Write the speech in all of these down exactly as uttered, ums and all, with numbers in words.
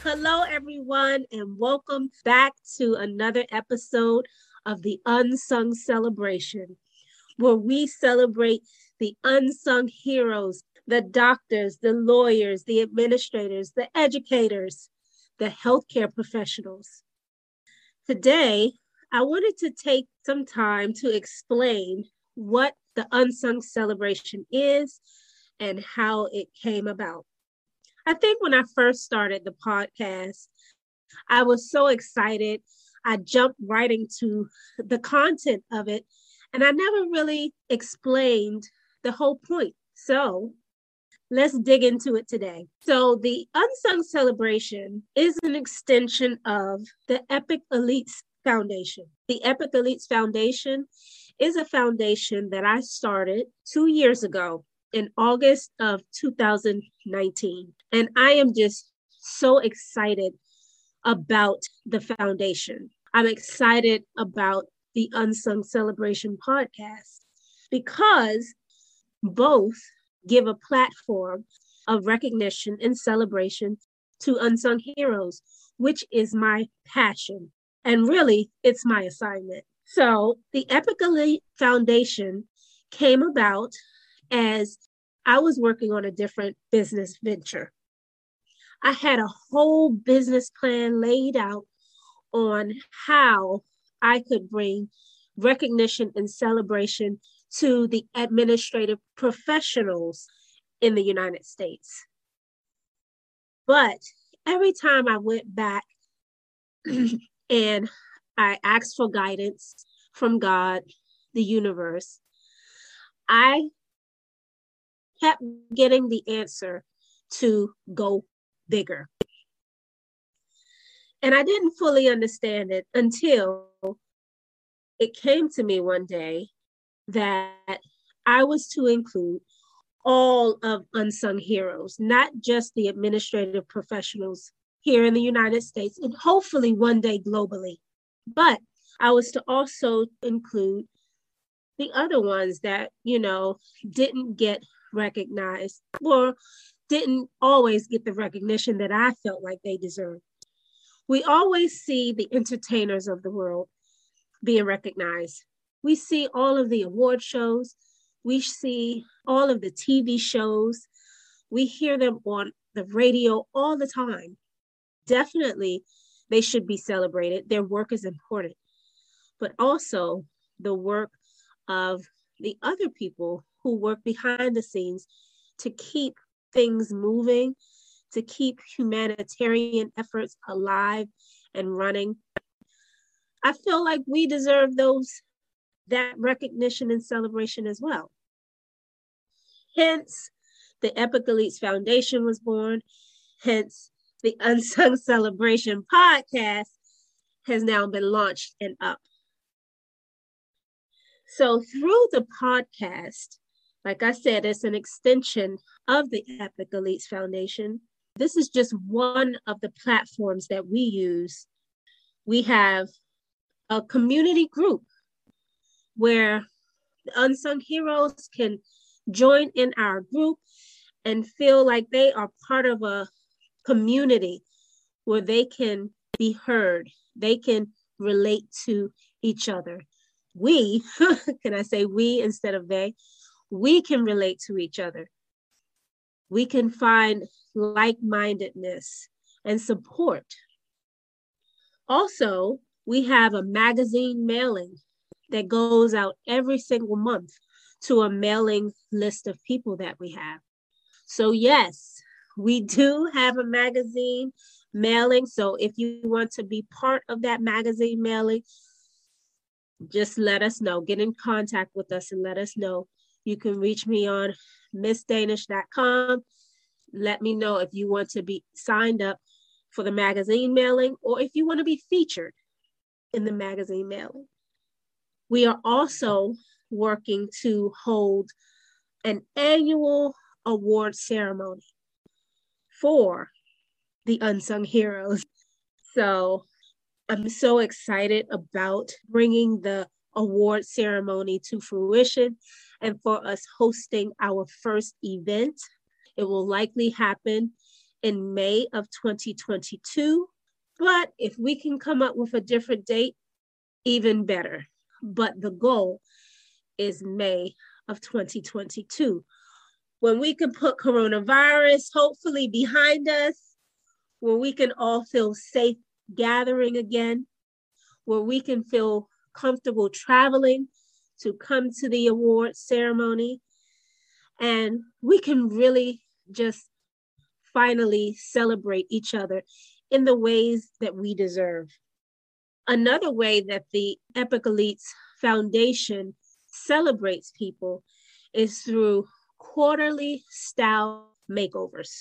Hello, everyone, and welcome back to another episode of the Unsung Celebration, where we celebrate the unsung heroes, the doctors, the lawyers, the administrators, the educators, the healthcare professionals. Today, I wanted to take some time to explain what the Unsung Celebration is and how it came about. I think when I first started the podcast, I was so excited. I jumped right into the content of it, and I never really explained the whole point. So let's dig into it today. So the Unsung Celebration is an extension of the Epic Elites Foundation. The Epic Elites Foundation is a foundation that I started two years ago in August of two thousand nineteen. And I am just so excited about the foundation. I'm excited about the Unsung Celebration podcast because both give a platform of recognition and celebration to unsung heroes, which is my passion. And really, it's my assignment. So the Epic Elite Foundation came about as I was working on a different business venture. I had a whole business plan laid out on how I could bring recognition and celebration to the administrative professionals in the United States. But every time I went back and I asked for guidance from God, the universe, I kept getting the answer to go bigger. And I didn't fully understand it until it came to me one day that I was to include all of unsung heroes, not just the administrative professionals here in the United States, and hopefully one day globally. But I was to also include the other ones that, you know, didn't get recognized or didn't always get the recognition that I felt like they deserved. We always see the entertainers of the world being recognized. We see all of the award shows. We see all of the T V shows. We hear them on the radio all the time. Definitely, they should be celebrated. Their work is important. But also the work of the other people who work behind the scenes to keep things moving, to keep humanitarian efforts alive and running. I feel like we deserve those, that recognition and celebration as well. Hence, the Epic Elites Foundation was born. Hence, the Unsung Celebration podcast has now been launched and up. So through the podcast, like I said, it's an extension of the Epic Elites Foundation. This is just one of the platforms that we use. We have a community group where the unsung heroes can join in our group and feel like they are part of a community where they can be heard. They can relate to each other. We, can I say we instead of they? We can relate to each other. We can find like-mindedness and support. Also, we have a magazine mailing that goes out every single month to a mailing list of people that we have. So yes, we do have a magazine mailing. So if you want to be part of that magazine mailing, just let us know. Get in contact with us and let us know. You can reach me on miss danish dot com. Let me know if you want to be signed up for the magazine mailing or if you want to be featured in the magazine mailing. We are also working to hold an annual award ceremony for the unsung heroes. So I'm so excited about bringing the award ceremony to fruition and for us hosting our first event. It will likely happen in May of twenty twenty-two. But if we can come up with a different date, even better. But the goal is May of twenty twenty-two, when we can put coronavirus hopefully behind us, where we can all feel safe gathering again, where we can feel comfortable traveling to come to the award ceremony, and we can really just finally celebrate each other in the ways that we deserve. Another way that the Epic Elites Foundation celebrates people is through quarterly style makeovers.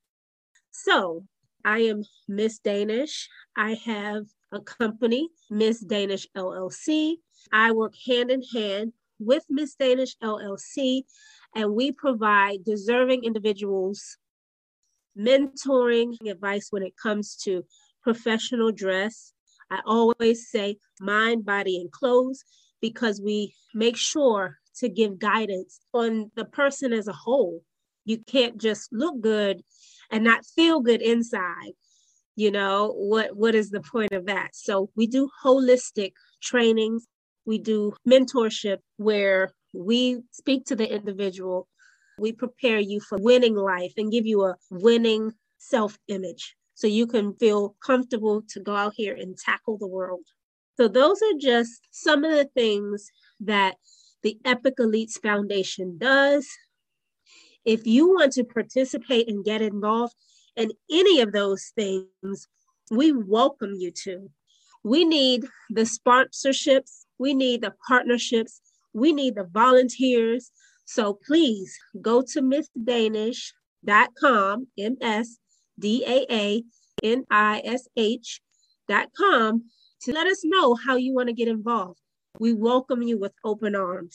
So I am Miss Danish. I have a company, Miss Danish L L C. I work hand in hand with Miss Danish L L C, and we provide deserving individuals mentoring advice when it comes to professional dress. I always say mind, body, and clothes, because we make sure to give guidance on the person as a whole. You can't just look good and not feel good inside. You know, what, what is the point of that? So we do holistic trainings. We do mentorship where we speak to the individual. We prepare you for winning life and give you a winning self-image so you can feel comfortable to go out here and tackle the world. So those are just some of the things that the Epic Elites Foundation does. If you want to participate and get involved in any of those things, we welcome you to. We need the sponsorships. We need the partnerships. We need the volunteers. So please go to miss danish dot com, M S D A A N I S H dot com, to let us know how you want to get involved. We welcome you with open arms.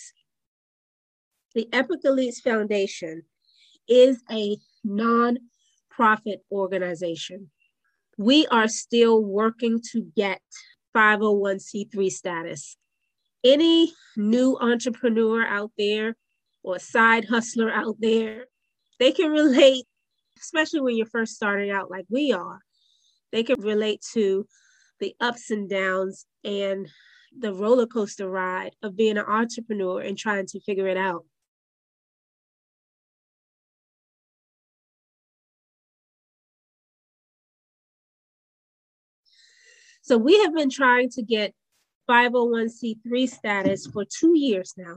The Epic Elites Foundation is a non-profit organization. We are still working to get five oh one c three status. Any new entrepreneur out there or side hustler out there, they can relate, especially when you're first starting out like we are. They can relate to the ups and downs and the roller coaster ride of being an entrepreneur and trying to figure it out. So we have been trying to get five oh one c three status for two years now.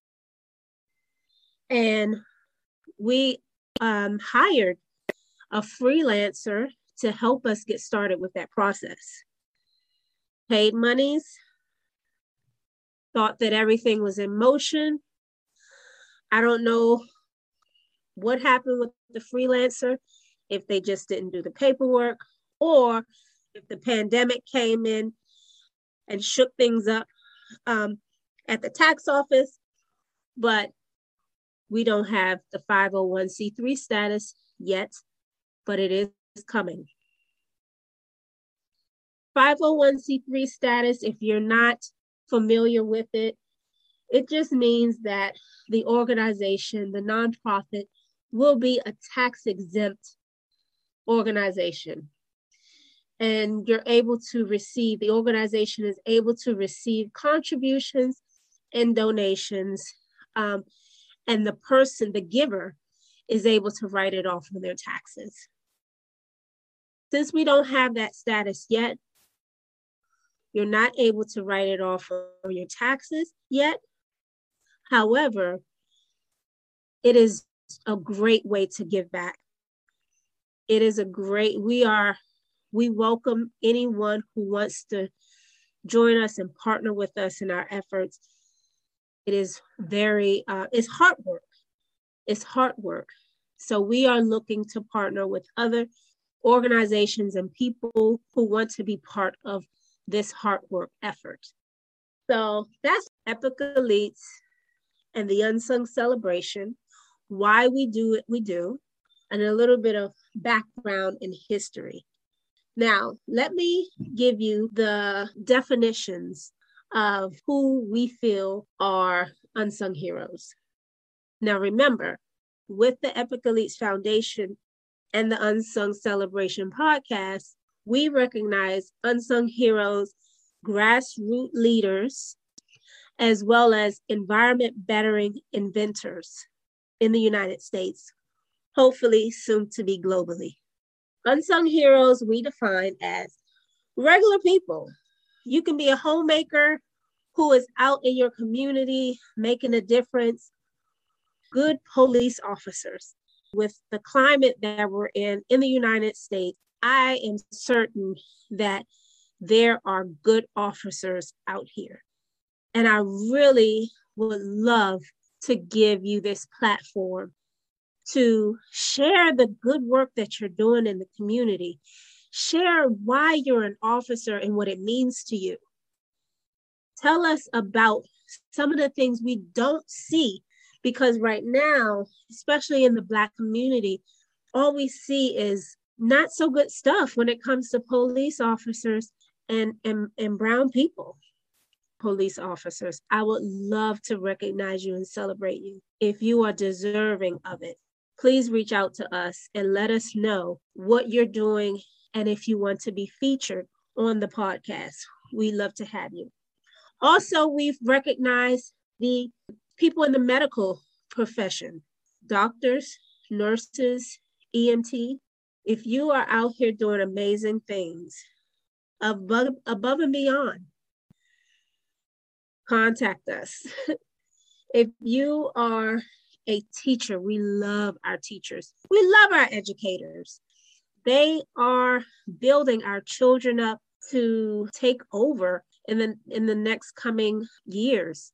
And we um, hired a freelancer to help us get started with that process. Paid monies, thought that everything was in motion. I don't know what happened with the freelancer, if they just didn't do the paperwork, or if the pandemic came in and shook things up um, at the tax office. But we don't have the five oh one c three status yet, but it is coming. five oh one c three status, if you're not familiar with it, it just means that the organization, the nonprofit, will be a tax-exempt organization. And you're able to receive, the organization is able to receive contributions and donations, um, and the person, the giver, is able to write it off on their taxes. Since we don't have that status yet, you're not able to write it off on your taxes yet. However, it is a great way to give back. It is a great, we are, we welcome anyone who wants to join us and partner with us in our efforts. It is very, uh, it's hard work. It's hard work. So we are looking to partner with other organizations and people who want to be part of this hard work effort. So that's Epic Elites and the Unsung Celebration, why we do what we do, and a little bit of background in history. Now, let me give you the definitions of who we feel are unsung heroes. Now, remember, with the Epic Elites Foundation, and the Unsung Celebration podcast, we recognize unsung heroes, grassroots leaders, as well as environment bettering inventors in the United States, hopefully soon to be globally. Unsung heroes we define as regular people. You can be a homemaker who is out in your community making a difference. Good police officers. With the climate that we're in in the United States, I am certain that there are good officers out here. And I really would love to give you this platform to share the good work that you're doing in the community. Share why you're an officer and what it means to you. Tell us about some of the things we don't see, because right now, especially in the Black community, all we see is not so good stuff when it comes to police officers and, and, and brown people. Police officers, I would love to recognize you and celebrate you. If you are deserving of it, please reach out to us and let us know what you're doing and if you want to be featured on the podcast. We'd love to have you. Also, we've recognized the people in the medical profession, doctors, nurses, E M T. If you are out here doing amazing things above, above and beyond, contact us. If you are a teacher, we love our teachers. We love our educators. They are building our children up to take over in the, in the next coming years.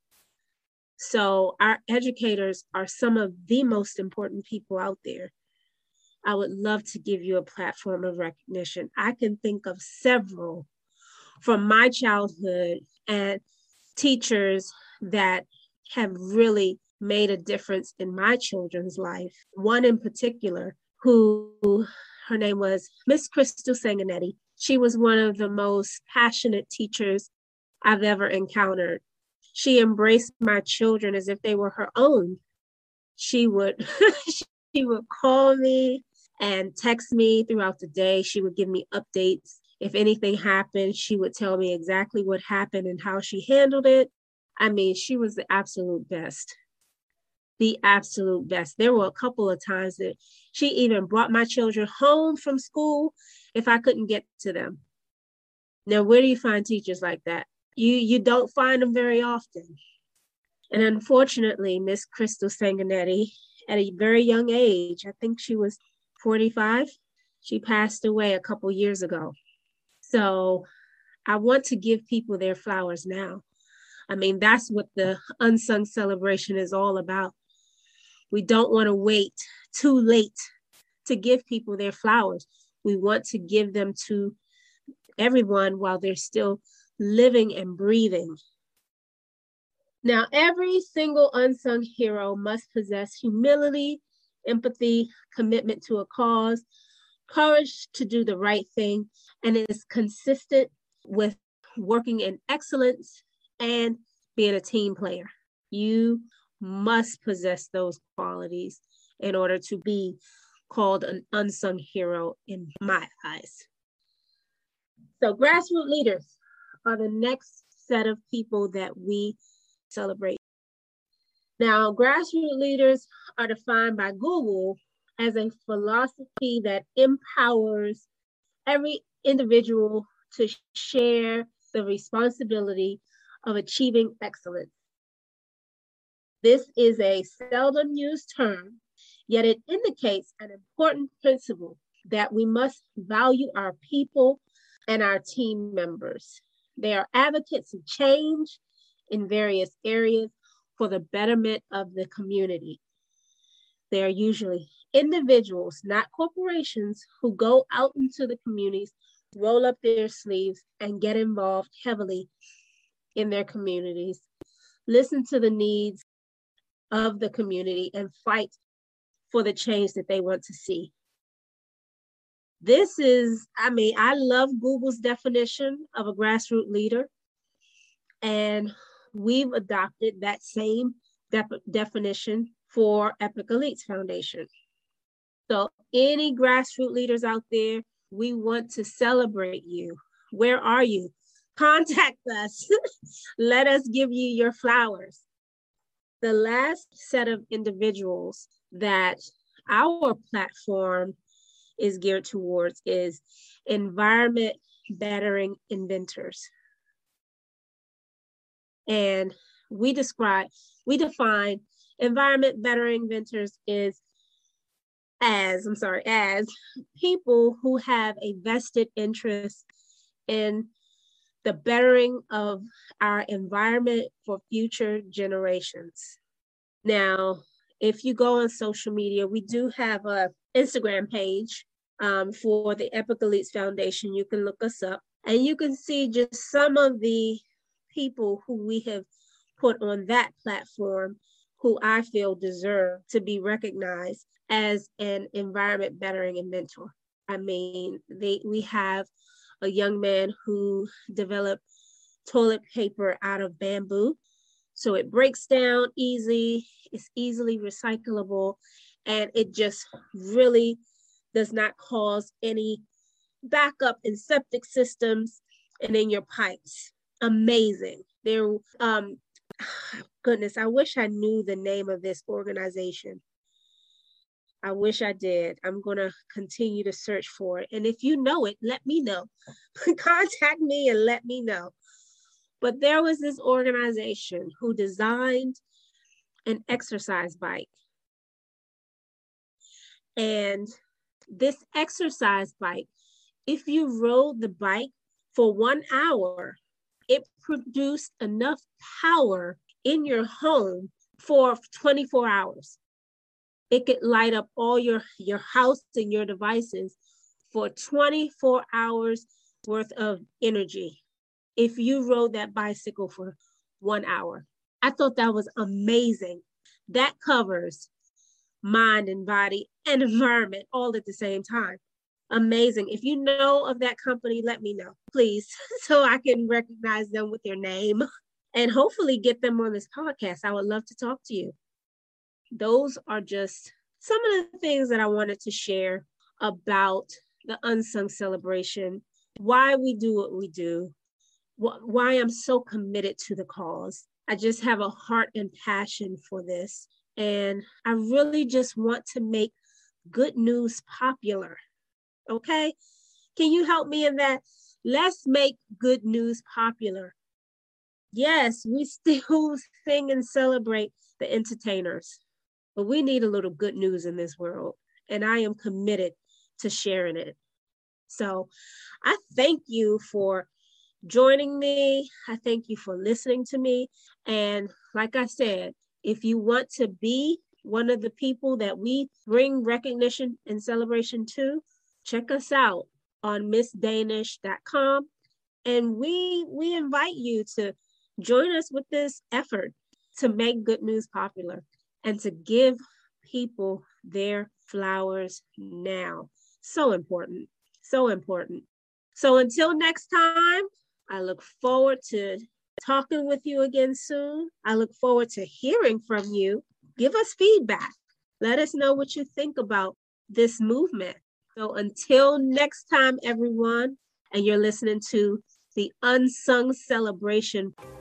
So our educators are some of the most important people out there. I would love to give you a platform of recognition. I can think of several from my childhood and teachers that have really made a difference in my children's life. One in particular, who her name was Miss Crystal Sanguinetti. She was one of the most passionate teachers I've ever encountered. She embraced my children as if they were her own. She would, she would call me and text me throughout the day. She would give me updates. If anything happened, she would tell me exactly what happened and how she handled it. I mean, she was the absolute best. The absolute best. There were a couple of times that she even brought my children home from school if I couldn't get to them. Now, where do you find teachers like that? You, you don't find them very often. And unfortunately, Miss Crystal Sanguinetti, at a very young age, I think she was forty-five, she passed away a couple years ago. So I want to give people their flowers now. I mean, that's what the Unsung Celebration is all about. We don't want to wait too late to give people their flowers. We want to give them to everyone while they're still living and breathing. Now, every single unsung hero must possess humility, empathy, commitment to a cause, courage to do the right thing, and is consistent with working in excellence and being a team player. You must possess those qualities in order to be called an unsung hero in my eyes. So grassroots leaders are the next set of people that we celebrate. Now, grassroots leaders are defined by Google as a philosophy that empowers every individual to share the responsibility of achieving excellence. This is a seldom used term, yet it indicates an important principle that we must value our people and our team members. They are advocates of change in various areas for the betterment of the community. They are usually individuals, not corporations, who go out into the communities, roll up their sleeves, and get involved heavily in their communities, listen to the needs of the community, and fight for the change that they want to see. This is, I mean, I love Google's definition of a grassroots leader, and we've adopted that same def- definition for Epic Elites Foundation. So any grassroots leaders out there, we want to celebrate you. Where are you? Contact us. Let us give you your flowers. The last set of individuals that our platform is geared towards is environment bettering inventors. And we describe, we define environment bettering inventors is as, I'm sorry, as people who have a vested interest in the bettering of our environment for future generations. Now, if you go on social media, we do have a Instagram page um, for the Epic Elites Foundation. You can look us up and you can see just some of the people who we have put on that platform who I feel deserve to be recognized as an environment bettering inventor. I mean, they we have a young man who developed toilet paper out of bamboo. So it breaks down easy, it's easily recyclable, and it just really does not cause any backup in septic systems and in your pipes. Amazing. There, um, goodness, I wish I knew the name of this organization. I wish I did. I'm going to continue to search for it. And if you know it, let me know. Contact me and let me know. But there was this organization who designed an exercise bike. And this exercise bike, if you rode the bike for one hour, it produced enough power in your home for twenty-four hours. It could light up all your, your house and your devices for twenty-four hours worth of energy if you rode that bicycle for one hour. I thought that was amazing. That covers mind and body and environment all at the same time. Amazing. If you know of that company, let me know, please, so I can recognize them with their name and hopefully get them on this podcast. I would love to talk to you. Those are just some of the things that I wanted to share about the Unsung Celebration, why we do what we do, wh- why I'm so committed to the cause. I just have a heart and passion for this. And I really just want to make good news popular. Okay? Can you help me in that? Let's make good news popular. Yes, we still sing and celebrate the entertainers, but we need a little good news in this world, and I am committed to sharing it. So I thank you for joining me. I thank you for listening to me. And like I said, if you want to be one of the people that we bring recognition and celebration to, check us out on miss danish dot com. And we, we invite you to join us with this effort to make good news popular and to give people their flowers now. So important, so important. So until next time, I look forward to talking with you again soon. I look forward to hearing from you. Give us feedback. Let us know what you think about this movement. So until next time, everyone, and you're listening to the Unsung Celebration.